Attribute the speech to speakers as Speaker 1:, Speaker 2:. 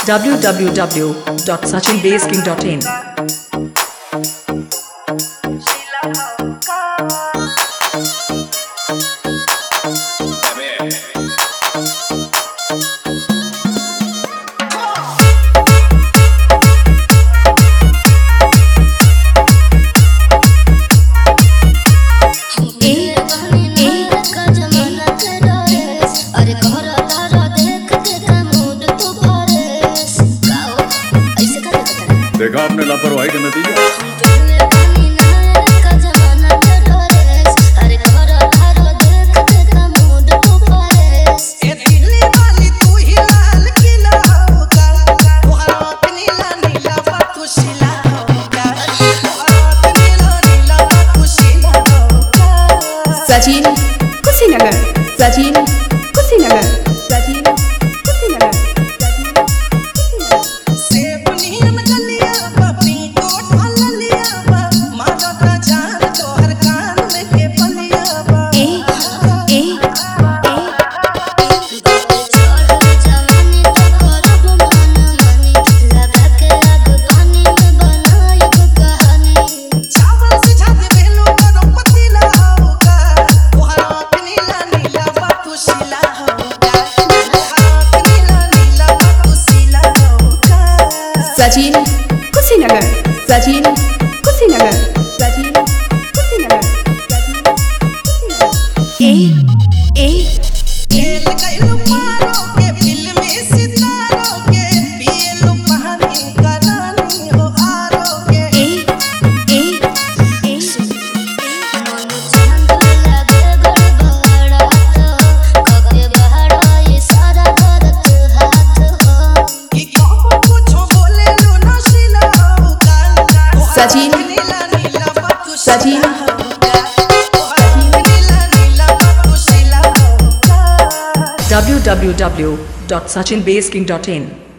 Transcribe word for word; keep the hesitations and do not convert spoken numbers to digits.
Speaker 1: w w w dot sachin base king dot in
Speaker 2: देखा आपने लापरवाही का नतीजा।
Speaker 3: सचिन कुशीनगर सचिन कुशीनगर सचिन कुशीनगर सचिन कुशीनगर सचिन कुशीनगर सचिन कुशीनगर ए ए
Speaker 4: खेल कइलू पारो के फिल्म सितारों के पियलू कहानी करानी हो आरो के
Speaker 3: ए ए ए
Speaker 5: मन चांद लगे गड़बड़ा तो कके बहड़ा ये सारा करत हाथ हो
Speaker 4: कि कहो कुछ बोले लू नशीला होगा
Speaker 3: सचिन
Speaker 4: नीला नीला बातू
Speaker 3: सचिन
Speaker 4: नीला नीला बातू शीला होगा
Speaker 1: w w w dot sachin base king dot in